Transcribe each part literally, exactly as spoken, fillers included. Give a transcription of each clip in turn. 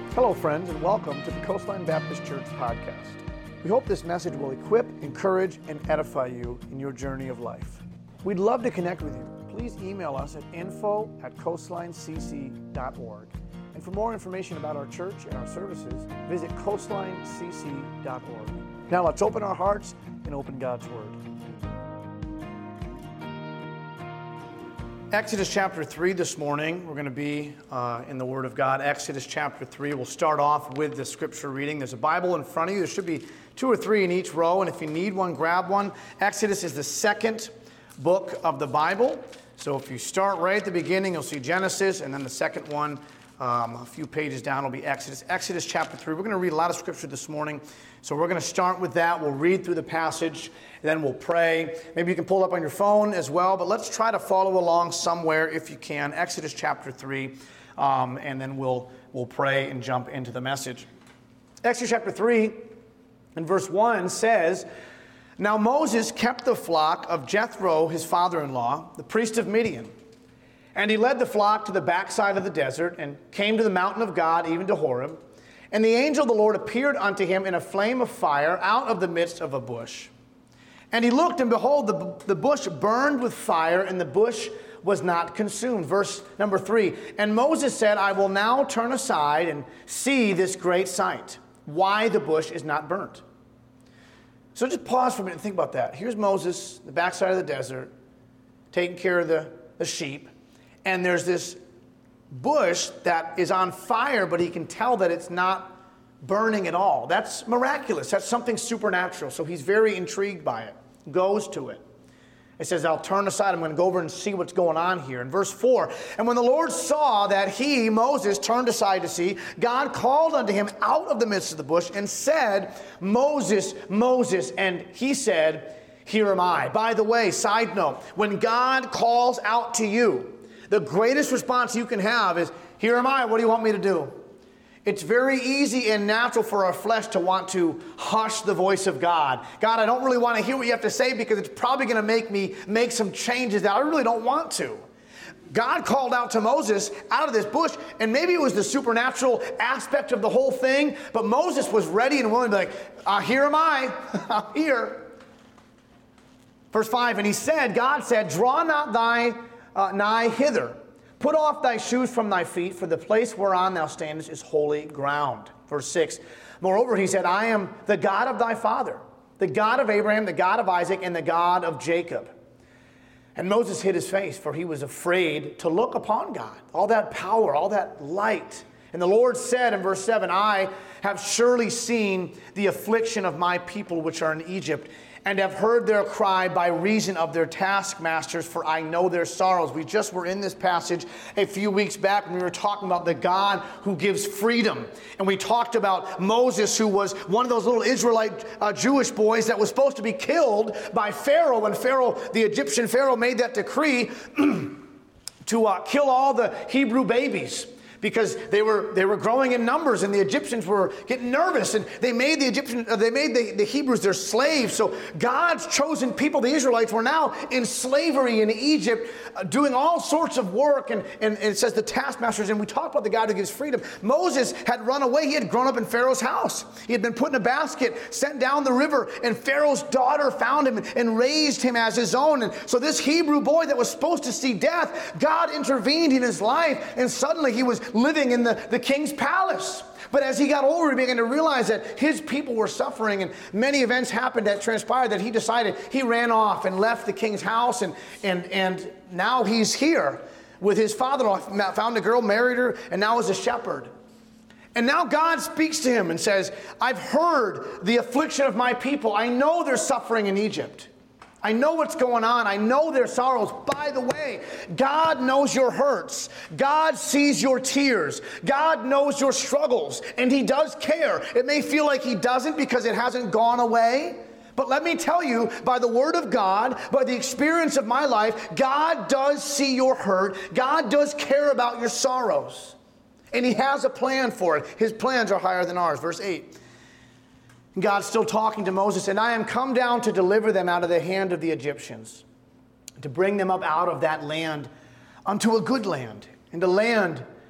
Hello, friends, and welcome to the Coastline Baptist Church podcast. We hope this message will equip, encourage, and edify you in your journey of life. We'd love to connect with you. Please email us at info at coastline c c dot org. And for more information about our church and our services, visit coastline c c dot org. Now let's open our hearts and open God's Word. Exodus chapter three this morning. We're going to be uh, in the Word of God. Exodus chapter three. We'll start off with the scripture reading. There's a Bible in front of you. There should be two or three in each row, and if you need one, grab one. Exodus is the second book of the Bible. So if you start right at the beginning, you'll see Genesis, and then the second one, um, a few pages down, will be Exodus. Exodus chapter three. We're going to read a lot of scripture this morning. So we're going to start with that. We'll read through the passage, then we'll pray. Maybe you can pull it up on your phone as well, but let's try to follow along somewhere if you can. Exodus chapter three, um, and then we'll we'll pray and jump into the message. Exodus chapter three, and verse one says, "Now Moses kept the flock of Jethro, his father-in-law, the priest of Midian. And he led the flock to the backside of the desert and came to the mountain of God, even to Horeb. And the angel of the Lord appeared unto him in a flame of fire out of the midst of a bush. And he looked, and behold, the, the bush burned with fire, and the bush was not consumed." Verse number three, "And Moses said, I will now turn aside and see this great sight, why the bush is not burnt." So just pause for a minute and think about that. Here's Moses, the backside of the desert, taking care of the, the sheep. And there's this bush that is on fire, but he can tell that it's not burning at all. That's miraculous. That's something supernatural. So he's very intrigued by it. Goes to it. It says, "I'll turn aside. I'm going to go over and see what's going on here." In verse four, "And when the Lord saw that he, Moses, turned aside to see, God called unto him out of the midst of the bush and said, Moses, Moses. And he said, Here am I." By the way, side note, when God calls out to you, the greatest response you can have is, "Here am I, what do you want me to do?" It's very easy and natural for our flesh to want to hush the voice of God. God, I don't really want to hear what you have to say because it's probably going to make me make some changes that I really don't want to. God called out to Moses out of this bush, and maybe it was the supernatural aspect of the whole thing, but Moses was ready and willing to be like, uh, "Here am I, I'm here." Verse five, "And he said, God said, Draw not thy uh, nigh hither. Put off thy shoes from thy feet, for the place whereon thou standest is holy ground." Verse six, "Moreover, he said, I am the God of thy father, the God of Abraham, the God of Isaac, and the God of Jacob." And Moses hid his face, for he was afraid to look upon God. All that power, all that light. And the Lord said in verse seven, "I have surely seen the affliction of my people which are in Egypt, and have heard their cry by reason of their taskmasters, for I know their sorrows." We just were in this passage a few weeks back when we were talking about the God who gives freedom. And we talked about Moses, who was one of those little Israelite uh, Jewish boys that was supposed to be killed by Pharaoh when Pharaoh, the Egyptian Pharaoh, made that decree to uh, kill all the Hebrew babies, because they were they were growing in numbers, and the Egyptians were getting nervous, and they made the Egyptian uh, they made the, the Hebrews their slaves. So God's chosen people, the Israelites, were now in slavery in Egypt, uh, doing all sorts of work, and, and, and it says the taskmasters, and we talked about the God who gives freedom. Moses had run away. He had grown up in Pharaoh's house. He had been put in a basket, sent down the river, and Pharaoh's daughter found him and, and raised him as his own. And so this Hebrew boy that was supposed to see death, God intervened in his life, and suddenly he was living in the, the king's palace. But as he got older, he began to realize that his people were suffering, and many events happened that transpired that he decided he ran off and left the king's house, and and and now he's here with his father-in-law, found a girl, married her, and now is a shepherd. And now God speaks to him and says, "I've heard the affliction of my people. I know they're suffering in Egypt. I know what's going on. I know their sorrows. By the way, God knows your hurts. God sees your tears. God knows your struggles, and he does care. It may feel like he doesn't because it hasn't gone away, but let me tell you, by the word of God, by the experience of my life, God does see your hurt. God does care about your sorrows, and he has a plan for it. His plans are higher than ours." Verse eight. God's still talking to Moses, "And I am come down to deliver them out of the hand of the Egyptians, to bring them up out of that land unto a good land, and a land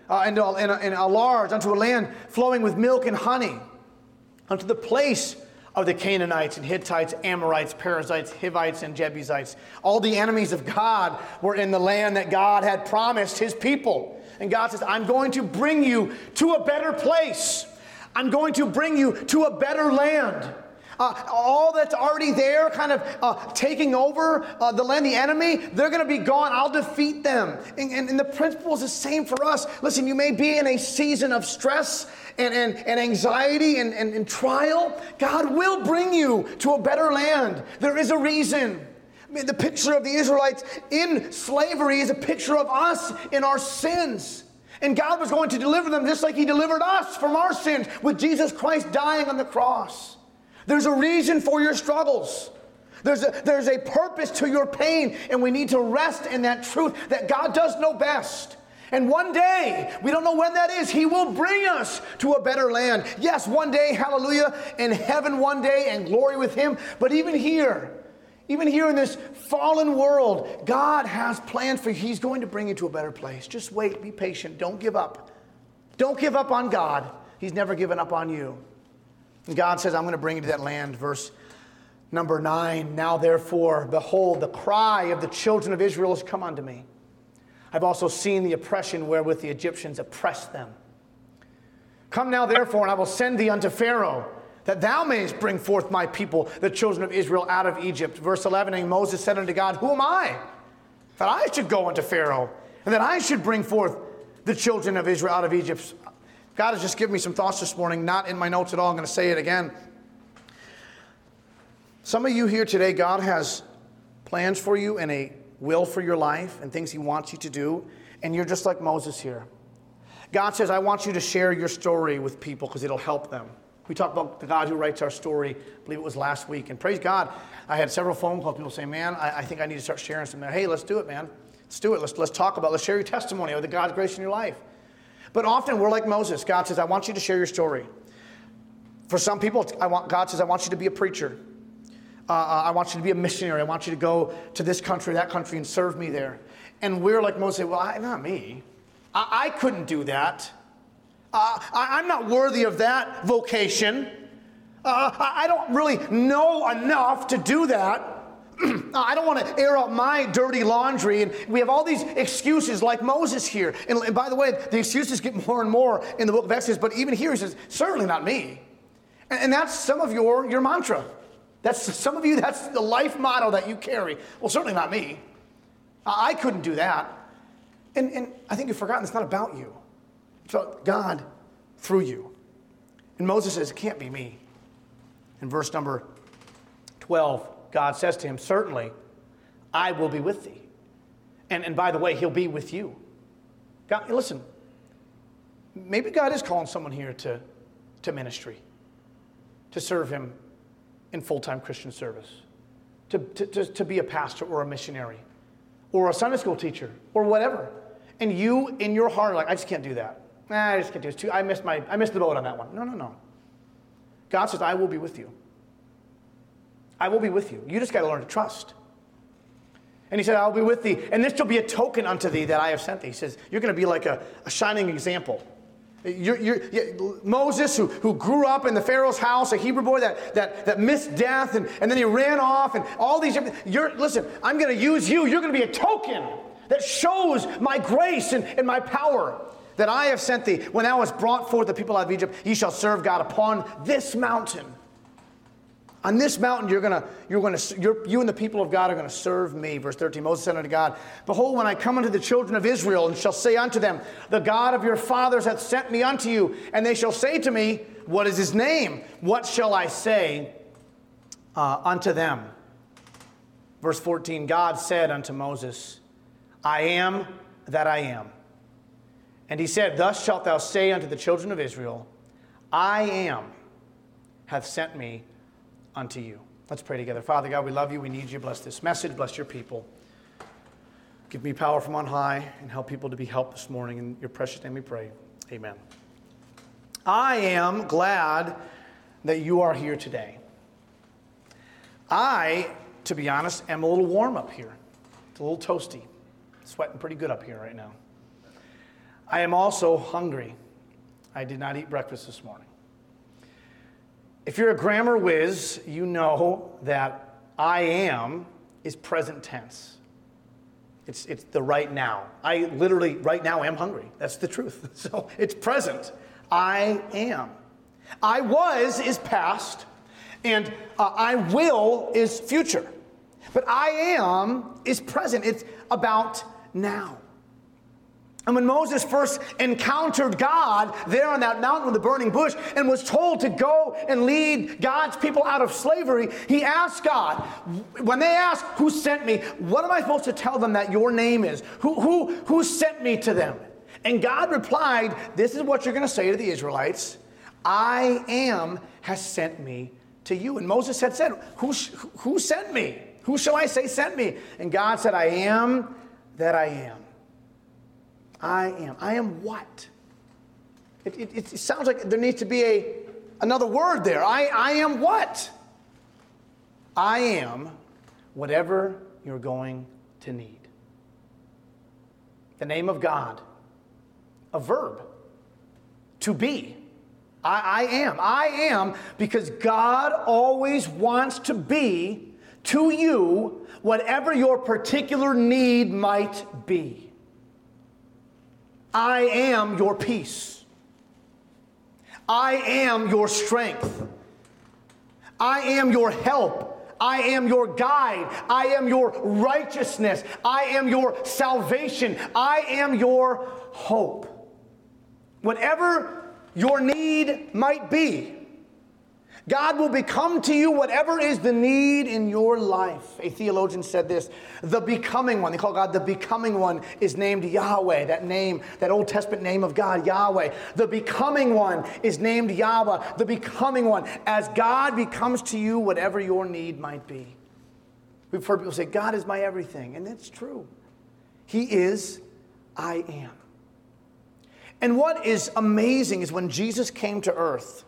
uh, into, a, in, a, in a large, unto a land flowing with milk and honey, unto the place of the Canaanites and Hittites, Amorites, Perizzites, Hivites, and Jebusites. All the enemies of God were in the land that God had promised his people. And God says, I'm going to bring you to a better place. I'm going to bring you to a better land. Uh, all that's already there, kind of uh, taking over uh, the land, the enemy, they're going to be gone. I'll defeat them. And, and, and the principle is the same for us. Listen, you may be in a season of stress and, and, and anxiety and, and, and trial. God will bring you to a better land. There is a reason. I mean, the picture of the Israelites in slavery is a picture of us in our sins. And God was going to deliver them just like he delivered us from our sins with Jesus Christ dying on the cross. There's a reason for your struggles. There's a, there's a purpose to your pain, and we need to rest in that truth that God does know best. And one day, we don't know when that is, he will bring us to a better land. Yes, one day, hallelujah, in heaven one day, and glory with him. But even here, even here in this fallen world, God has plans for you. He's going to bring you to a better place. Just wait, be patient, don't give up. Don't give up on God. He's never given up on you. And God says, I'm going to bring you to that land. Verse number nine, now therefore, behold, the cry of the children of Israel has come unto me. I've also seen the oppression wherewith the Egyptians oppressed them. Come now therefore, and I will send thee unto Pharaoh, that thou mayest bring forth my people, the children of Israel, out of Egypt. Verse eleven, and Moses said unto God, who am I, that I should go unto Pharaoh, and that I should bring forth the children of Israel out of Egypt? God has just given me some thoughts this morning, not in my notes at all. I'm going to say it again. Some of you here today, God has plans for you and a will for your life and things he wants you to do, and you're just like Moses here. God says, I want you to share your story with people because it'll help them. We talked about the God who writes our story, I believe it was last week, and praise God, I had several phone calls, people saying, man, I, I think I need to start sharing something. Hey, let's do it, man. Let's do it. Let's, let's talk about it. Let's share your testimony of the God's grace in your life. But often we're like Moses. God says, I want you to share your story. For some people, I want, God says, I want you to be a preacher. Uh, I want you to be a missionary. I want you to go to this country, that country, and serve me there. And we're like Moses, well, I, not me. I, I couldn't do that. Uh, I, I'm not worthy of that vocation. Uh, I, I don't really know enough to do that. I don't want to air out my dirty laundry. And we have all these excuses like Moses here. And, and by the way, the excuses get more and more in the book of Exodus. But even here he says, certainly not me. And, and that's some of your, your mantra. That's some of you, that's the life motto that you carry. Well, certainly not me. I, I couldn't do that. And, and I think you've forgotten it's not about you. It's about God through you. And Moses says, it can't be me. In verse number twelve, God says to him, certainly, I will be with thee. And, and by the way, he'll be with you. God, listen, maybe God is calling someone here to, to ministry, to serve him in full-time Christian service, to, to, to, to be a pastor or a missionary or a Sunday school teacher or whatever. And you, in your heart, are like, I just can't do that. Nah, I just can't do it. It's too, I missed my, I missed the boat on that one. No, no, no. God says, I will be with you. I will be with you. You just got to learn to trust. And he said, I'll be with thee. And this shall be a token unto thee that I have sent thee. He says, you're going to be like a, a shining example. You're, you're, you, Moses, who, who grew up in the Pharaoh's house, a Hebrew boy that, that, that missed death, and, and then he ran off, and all these different, you're, listen, I'm going to use you. You're going to be a token that shows my grace and, and my power that I have sent thee. When thou hast brought forth the people out of Egypt, ye shall serve God upon this mountain. On this mountain, you're gonna, you're gonna, you're, you and the people of God are gonna serve me. Verse thirteen, Moses said unto God, behold, when I come unto the children of Israel, and shall say unto them, the God of your fathers hath sent me unto you, and they shall say to me, what is his name? What shall I say uh, unto them? Verse fourteen, God said unto Moses, I am that I am. And he said, thus shalt thou say unto the children of Israel, I am hath sent me unto you. Let's pray together. Father God, we love you. We need you. Bless this message. Bless your people. Give me power from on high and help people to be helped this morning. In your precious name we pray. Amen. I am glad that you are here today. I, to be honest, am a little warm up here. It's a little toasty. Sweating pretty good up here right now. I am also hungry. I did not eat breakfast this morning. If you're a grammar whiz, you know that I am is present tense. It's, it's the right now. I literally, right now, am hungry. That's the truth. So it's present. I am. I was is past, and uh, I will is future. But I am is present. It's about now. And when Moses first encountered God there on that mountain with the burning bush and was told to go and lead God's people out of slavery, he asked God, when they asked, who sent me, what am I supposed to tell them that your name is? Who, who, who sent me to them? And God replied, this is what you're going to say to the Israelites. I am has sent me to you. And Moses had said, who, who sent me? Who shall I say sent me? And God said, I am that I am. I am. I am what? It, it, it sounds like there needs to be a, another word there. I, I am what? I am whatever you're going to need. The name of God. A verb. To be. I, I am. I am because God always wants to be to you whatever your particular need might be. I am your peace. I am your strength. I am your help. I am your guide. I am your righteousness. I am your salvation. I am your hope. Whatever your need might be, God will become to you whatever is the need in your life. A theologian said this, the becoming one, they call God the becoming one, is named Yahweh, that name, that Old Testament name of God, Yahweh. The becoming one is named Yahweh, the becoming one, as God becomes to you whatever your need might be. We've heard people say, God is my everything, and that's true. He is, I am. And what is amazing is when Jesus came to earth,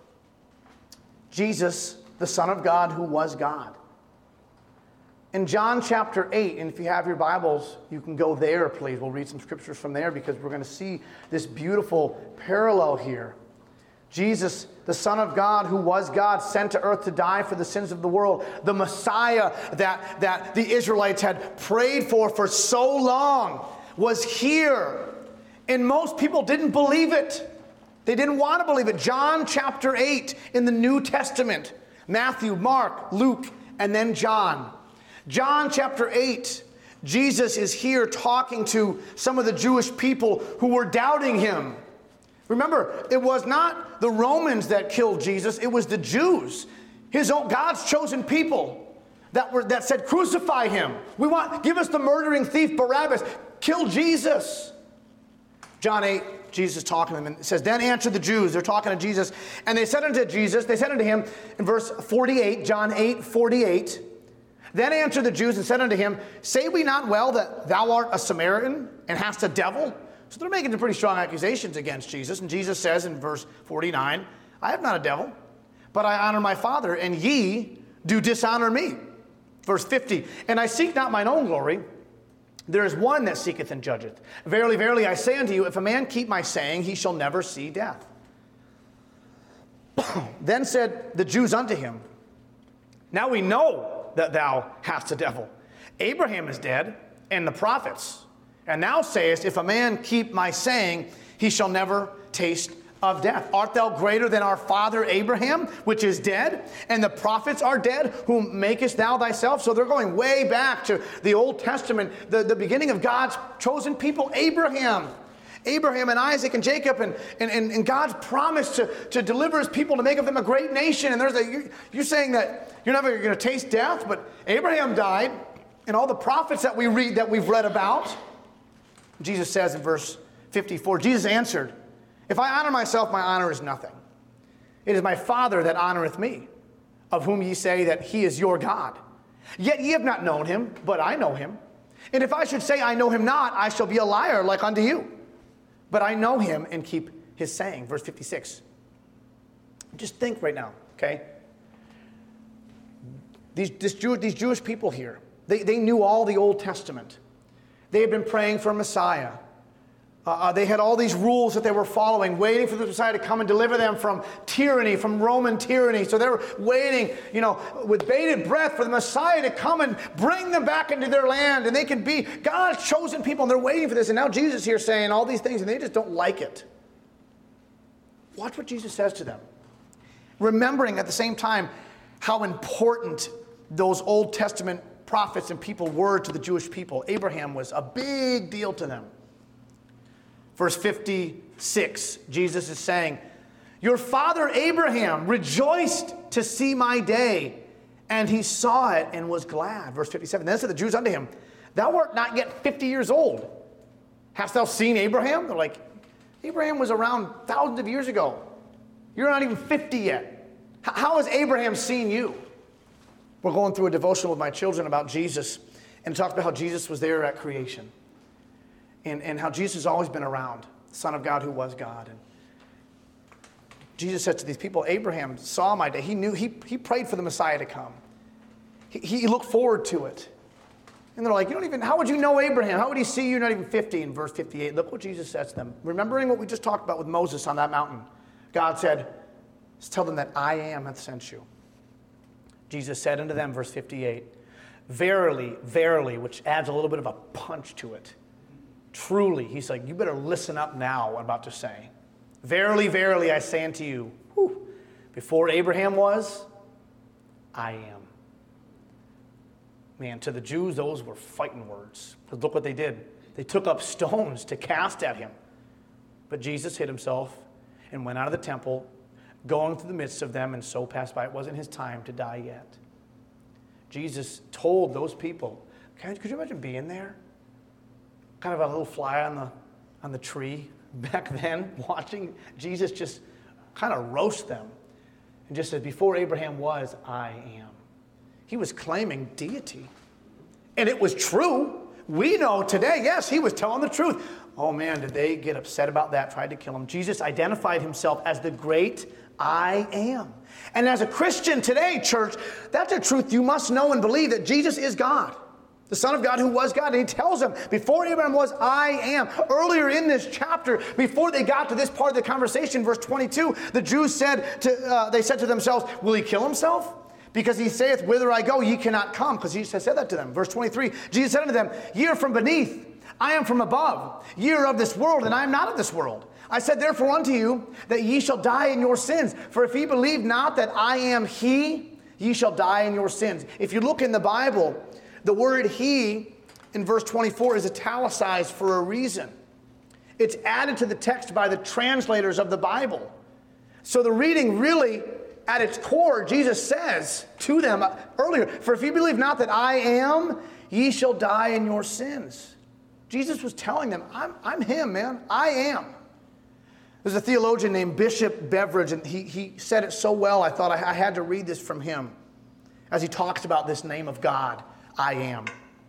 Jesus, the Son of God, who was God. In John chapter eight, and if you have your Bibles, you can go there, please. We'll read some scriptures from there because we're going to see this beautiful parallel here. Jesus, the Son of God, who was God, sent to earth to die for the sins of the world. The Messiah that, that the Israelites had prayed for for so long was here. And most people didn't believe it. They didn't want to believe it. John chapter eight in the New Testament. Matthew, Mark, Luke, and then John. John chapter eight. Jesus is here talking to some of the Jewish people who were doubting him. Remember, it was not the Romans that killed Jesus. It was the Jews. His own, God's chosen people that were that said, crucify him. We want, give us the murdering thief Barabbas. Kill Jesus. John eight. Jesus talking to them, and it says, then answered the Jews, they're talking to Jesus, and they said unto Jesus, they said unto him, in verse forty-eight, John eight, forty-eight, then answered the Jews and said unto him, say we not well that thou art a Samaritan, and hast a devil? So they're making some pretty strong accusations against Jesus, and Jesus says in verse forty-nine, I have not a devil, but I honor my Father, and ye do dishonor me. Verse fifty, and I seek not mine own glory, there is one that seeketh and judgeth. Verily, verily, I say unto you, if a man keep my saying, he shall never see death. Then said the Jews unto him, now we know that thou hast a devil. Abraham is dead, and the prophets. And thou sayest, if a man keep my saying, he shall never taste of death. Art thou greater than our father Abraham, which is dead, and the prophets are dead, whom makest thou thyself? So they're going way back to the Old Testament, the, the beginning of God's chosen people, Abraham. Abraham and Isaac and Jacob, and, and, and, and God's promise to, to deliver his people, to make of them a great nation. And there's a, you're, you're saying that you're never going to taste death, but Abraham died, and all the prophets that we read, that we've read about. Jesus says in verse fifty-four, Jesus answered, if I honor myself, my honor is nothing. It is my Father that honoreth me, of whom ye say that he is your God. Yet ye have not known him, but I know him. And if I should say I know him not, I shall be a liar like unto you. But I know him and keep his saying. Verse fifty-six. Just think right now, okay? These, this Jew, these Jewish people here, they, they knew all the Old Testament. They had been praying for a Messiah. Uh, they had all these rules that they were following, waiting for the Messiah to come and deliver them from tyranny, from Roman tyranny. So they were waiting, you know, with bated breath for the Messiah to come and bring them back into their land. And they can be God's chosen people, and they're waiting for this. And now Jesus is here saying all these things, and they just don't like it. Watch what Jesus says to them. Remembering at the same time how important those Old Testament prophets and people were to the Jewish people. Abraham was a big deal to them. Verse fifty-six, Jesus is saying, your father Abraham rejoiced to see my day, and he saw it and was glad. Verse fifty-seven, then said the Jews unto him, thou art not yet fifty years old. Hast thou seen Abraham? They're like, Abraham was around thousands of years ago. You're not even fifty yet. How has Abraham seen you? We're going through a devotional with my children about Jesus, and it talks about how Jesus was there at creation. And, and how Jesus has always been around, the Son of God who was God. And Jesus said to these people, Abraham saw my day. He knew, he, he prayed for the Messiah to come. He, he looked forward to it. And they're like, you don't even, how would you know Abraham? How would he see you not even fifty? In verse fifty-eight, look what Jesus says to them. Remembering what we just talked about with Moses on that mountain. God said, tell them that I am hath sent you. Jesus said unto them, verse fifty-eight, verily, verily, which adds a little bit of a punch to it. Truly, he's like, you better listen up now, what I'm about to say. Verily, verily, I say unto you, whew, before Abraham was, I am. Man, to the Jews, those were fighting words. Because look what they did. They took up stones to cast at him. But Jesus hid himself and went out of the temple, going through the midst of them, and so passed by. It wasn't his time to die yet. Jesus told those people, could you imagine being there? Kind of a little fly on the on the tree back then, watching Jesus just kind of roast them. And just said, before Abraham was, I am. He was claiming deity. And it was true. We know today, yes, he was telling the truth. Oh man, did they get upset about that, tried to kill him. Jesus identified himself as the great I am. And as a Christian today, church, that's a truth you must know and believe, that Jesus is God. The Son of God who was God. And he tells them, before Abraham was, I am. Earlier in this chapter, before they got to this part of the conversation, verse twenty-two, the Jews said to, uh, they said to themselves, will he kill himself? Because he saith, whither I go, ye cannot come. Because Jesus has said that to them. Verse twenty-three, Jesus said unto them, ye are from beneath, I am from above. Ye are of this world, and I am not of this world. I said therefore unto you, that ye shall die in your sins. For if ye believe not that I am he, ye shall die in your sins. If you look in the Bible, the word he in verse twenty-four is italicized for a reason. It's added to the text by the translators of the Bible. So the reading really, at its core, Jesus says to them earlier, for if ye believe not that I am, ye shall die in your sins. Jesus was telling them, I'm, I'm him, man. I am. There's a theologian named Bishop Beveridge, and he, he said it so well, I thought I, I had to read this from him as he talks about this name of God. I am.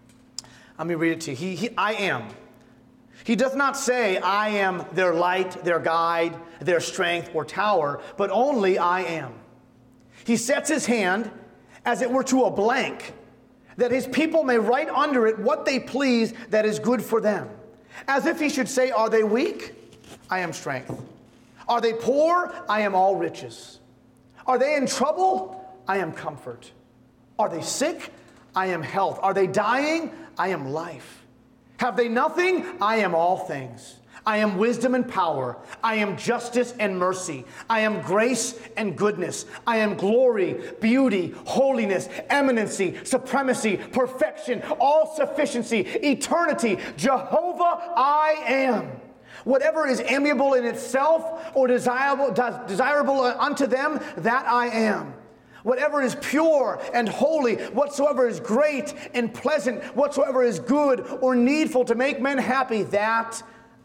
Let me read it to you. He, he, I am. He doth not say, I am their light, their guide, their strength or tower, but only I am. He sets his hand as it were to a blank, that his people may write under it what they please that is good for them. As if he should say, are they weak? I am strength. Are they poor? I am all riches. Are they in trouble? I am comfort. Are they sick? I am health. Are they dying? I am life. Have they nothing? I am all things. I am wisdom and power. I am justice and mercy. I am grace and goodness. I am glory, beauty, holiness, eminency, supremacy, perfection, all sufficiency, eternity. Jehovah, I am. Whatever is amiable in itself or desirable, desirable unto them, that I am. Whatever is pure and holy, whatsoever is great and pleasant, whatsoever is good or needful to make men happy, that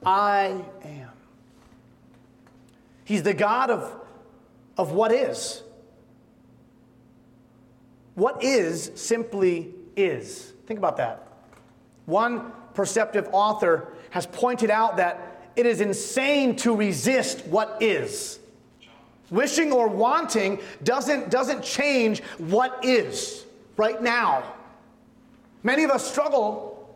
I am. He's the God of, of what is. What is simply is. Think about that. One perceptive author has pointed out that it is insane to resist what is. Wishing or wanting doesn't, doesn't change what is right now. Many of us struggle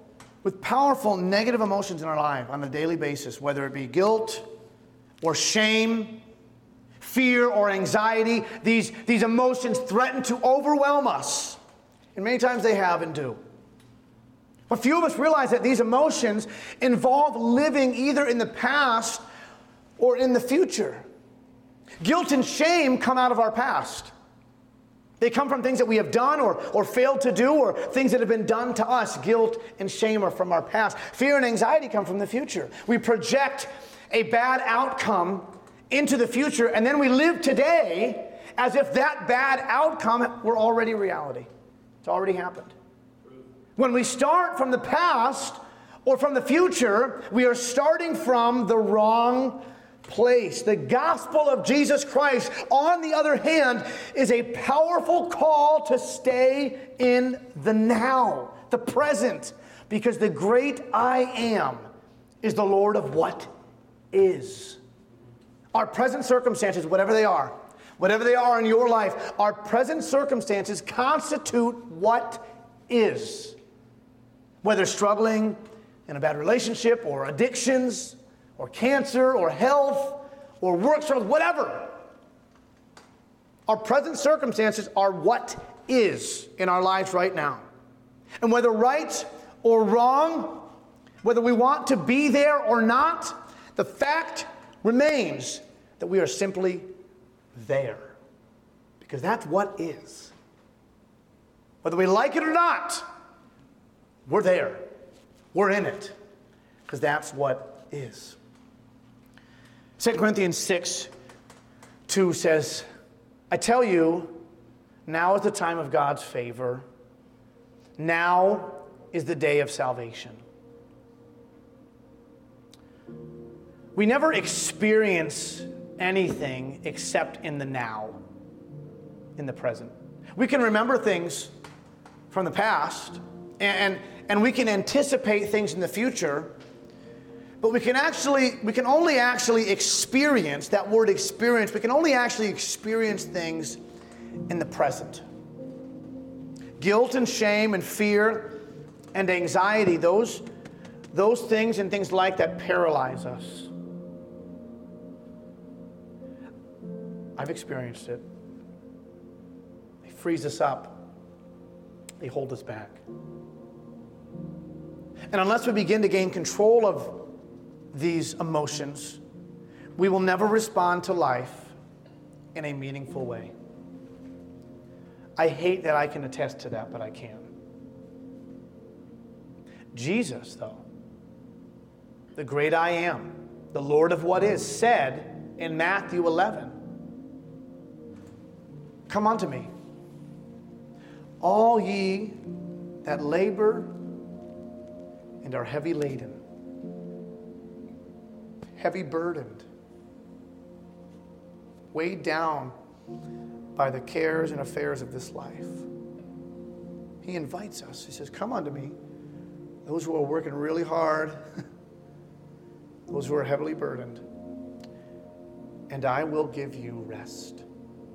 with powerful negative emotions in our life on a daily basis, whether it be guilt or shame, fear or anxiety. These, these emotions threaten to overwhelm us. And many times they have and do. But few of us realize that these emotions involve living either in the past or in the future. Guilt and shame come out of our past. They come from things that we have done or, or failed to do, or things that have been done to us. Guilt and shame are from our past. Fear and anxiety come from the future. We project a bad outcome into the future, and then we live today as if that bad outcome were already reality. It's already happened. When we start from the past or from the future, we are starting from the wrong place. The gospel of Jesus Christ, on the other hand, is a powerful call to stay in the now, the present, because the great I am is the Lord of what is. Our present circumstances, whatever they are, whatever they are in your life, our present circumstances constitute what is. Whether struggling in a bad relationship or addictions or cancer or health or work struggles, whatever. Our present circumstances are what is in our lives right now. And whether right or wrong, whether we want to be there or not, the fact remains that we are simply there. Because that's what is. Whether we like it or not, we're there. We're in it. Because that's what is. Second Corinthians six two says, I tell you, now is the time of God's favor. Now is the day of salvation. We never experience anything except in the now, in the present. We can remember things from the past, and, and, and we can anticipate things in the future, but we can actually, we can only actually experience, that word experience, we can only actually experience things in the present. Guilt and shame and fear and anxiety, those, those things and things like that paralyze us. I've experienced it. They freeze us up. They hold us back. And unless we begin to gain control of these emotions, we will never respond to life in a meaningful way. I hate that I can attest to that, but I can. Jesus, though, the great I am, the Lord of what is, said in Matthew eleven, come unto me, all ye that labor and are heavy laden, heavy burdened, weighed down by the cares and affairs of this life. He invites us. He says, come unto me, those who are working really hard, those who are heavily burdened, and I will give you rest.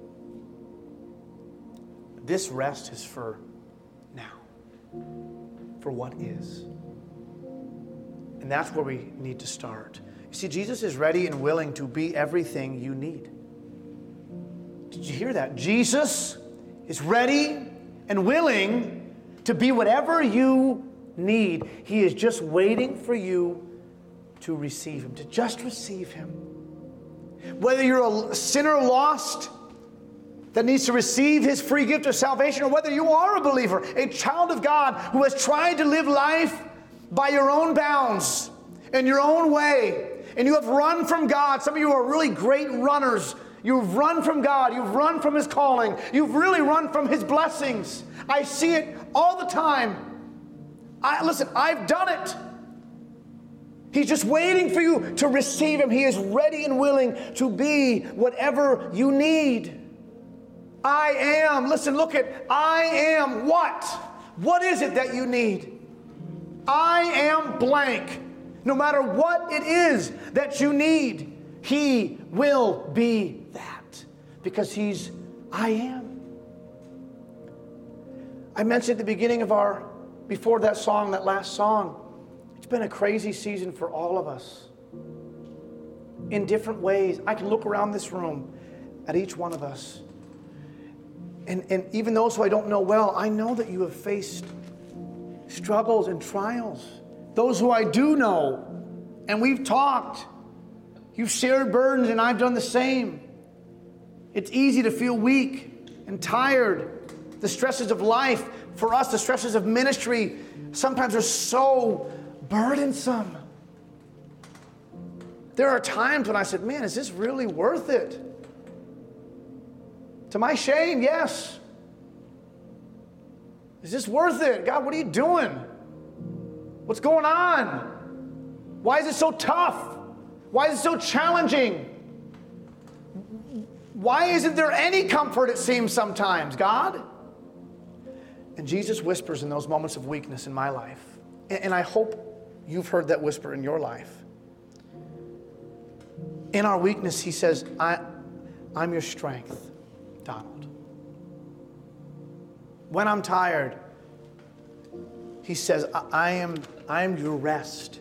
This rest is for now, for what is. And that's where we need to start. You see, Jesus is ready and willing to be everything you need. Did you hear that? Jesus is ready and willing to be whatever you need. He is just waiting for you to receive Him, to just receive Him. Whether you're a sinner lost that needs to receive His free gift of salvation, or whether you are a believer, a child of God who has tried to live life by your own bounds, in your own way, and you have run from God. Some of you are really great runners. You've run from God. You've run from His calling. You've really run from His blessings. I see it all the time. I, listen, I've done it. He's just waiting for you to receive Him. He is ready and willing to be whatever you need. I am. Listen, look at I am what? What is it that you need? I am blank. No matter what it is that you need, He will be that, because He's I am. I mentioned at the beginning of our, before that song, that last song, It's been a crazy season for all of us in different ways. I can look around this room at each one of us. And, and even those who I don't know well, I know that you have faced struggles and trials. Those who I do know, and we've talked, you've shared burdens, and I've done the same. It's easy to feel weak and tired. The stresses of life, for us, the stresses of ministry, sometimes are so burdensome. There are times when I said, man, is this really worth it? To my shame, yes. Is this worth it? God, what are you doing? What's going on? Why is it so tough? Why is it so challenging? Why isn't there any comfort, it seems sometimes, God? And Jesus whispers in those moments of weakness in my life. And I hope you've heard that whisper in your life. In our weakness, he says, I, I'm your strength, Donald. When I'm tired, he says, I, I am, I am your rest.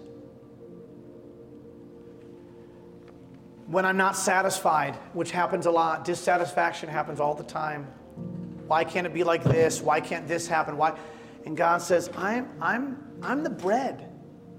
When I'm not satisfied, which happens a lot, dissatisfaction happens all the time. Why can't it be like this? Why can't this happen? Why? And God says, I'm, I'm, I'm the bread.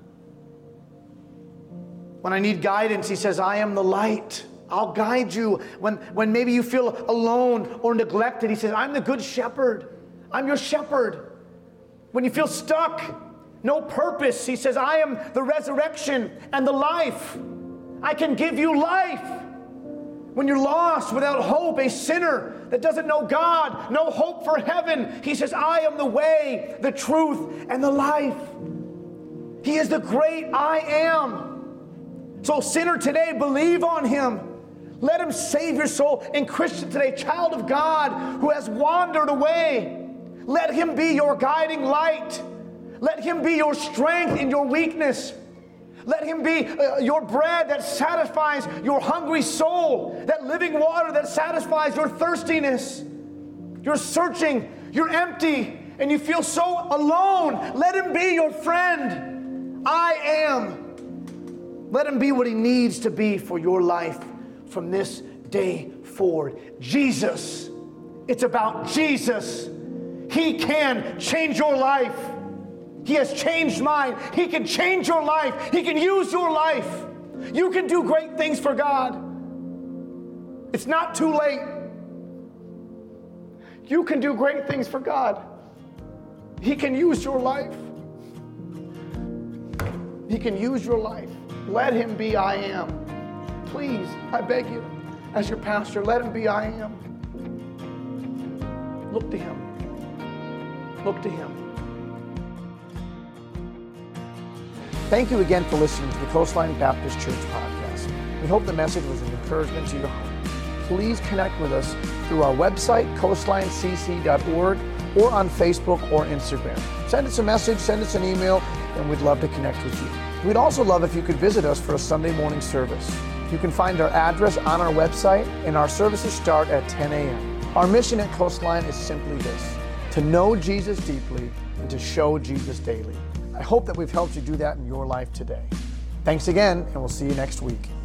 When I need guidance, he says, I am the light. I'll guide you. When, when maybe you feel alone or neglected, he says, I'm the good shepherd. I'm your shepherd. When you feel stuck, no purpose, he says, I am the resurrection and the life. I can give you life. When you're lost, without hope, a sinner that doesn't know God, no hope for heaven, he says, I am the way, the truth, and the life. He is the great I am. So sinner today, believe on him. Let him save your soul. And Christian today, child of God who has wandered away, let him be your guiding light. Let him be your strength in your weakness. Let him be uh, your bread that satisfies your hungry soul, that living water that satisfies your thirstiness. You're searching, you're empty, and you feel so alone. Let him be your friend. I am. Let him be what he needs to be for your life from this day forward. Jesus. It's about Jesus. He can change your life. He has changed mine. He can change your life. He can use your life. You can do great things for God. It's not too late. You can do great things for God. He can use your life. He can use your life. Let him be I am. Please, I beg you, as your pastor, let him be I am. Look to him. Look to him. Thank you again for listening to the Coastline Baptist Church podcast. We hope the message was an encouragement to your heart. Please connect with us through our website, coastline c c dot org, or on Facebook or Instagram. Send us a message, send us an email, and we'd love to connect with you. We'd also love if you could visit us for a Sunday morning service. You can find our address on our website, and our services start at ten a.m. Our mission at Coastline is simply this: to know Jesus deeply and to show Jesus daily. I hope that we've helped you do that in your life today. Thanks again, and we'll see you next week.